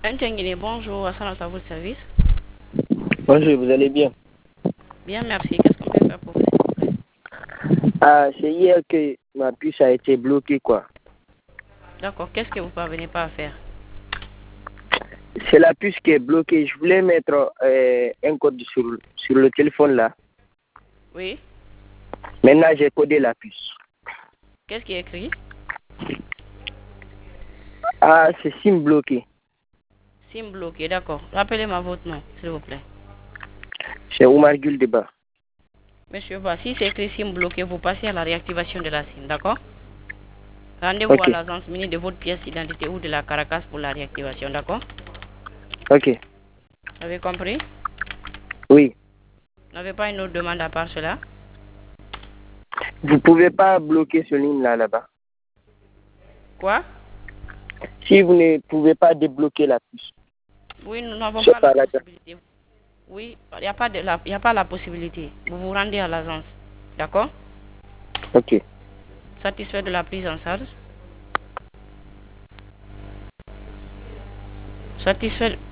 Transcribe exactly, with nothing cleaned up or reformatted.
Ntengine, bonjour, Hassan à votre service. Bonjour, vous allez bien? Bien, merci. Qu'est-ce qu'on peut faire pour vous, s'il vous plaît? Ah, c'est hier que ma puce a été bloquée, quoi. D'accord, qu'est-ce que vous ne parvenez pas à faire? C'est la puce qui est bloquée. Je voulais mettre euh, un code sur, sur le téléphone là. Oui. Maintenant, j'ai codé la puce. Qu'est-ce qui est écrit? Ah, c'est SIM bloqué. SIM bloqué, d'accord. Rappelez-moi votre nom, s'il vous plaît. C'est Oumar Guldeba. Monsieur Ba, si c'est écrit SIM bloqué, vous passez à la réactivation de la SIM, d'accord? Rendez-vous Ok, à l'agence mini de votre pièce d'identité ou de la Caracas pour la réactivation, d'accord? ok. Vous avez compris? Oui. Vous n'avez pas une autre demande à part cela? Vous pouvez pas bloquer ce ligne là, là-bas. Quoi? Si vous ne pouvez pas débloquer la puce. Oui, nous n'avons C'est pas la pas la possibilité. Oui, il n'y a, pas de la- y a pas la possibilité. Vous vous rendez à l'agence, d'accord? Ok. Satisfait de la prise en charge? Satisfait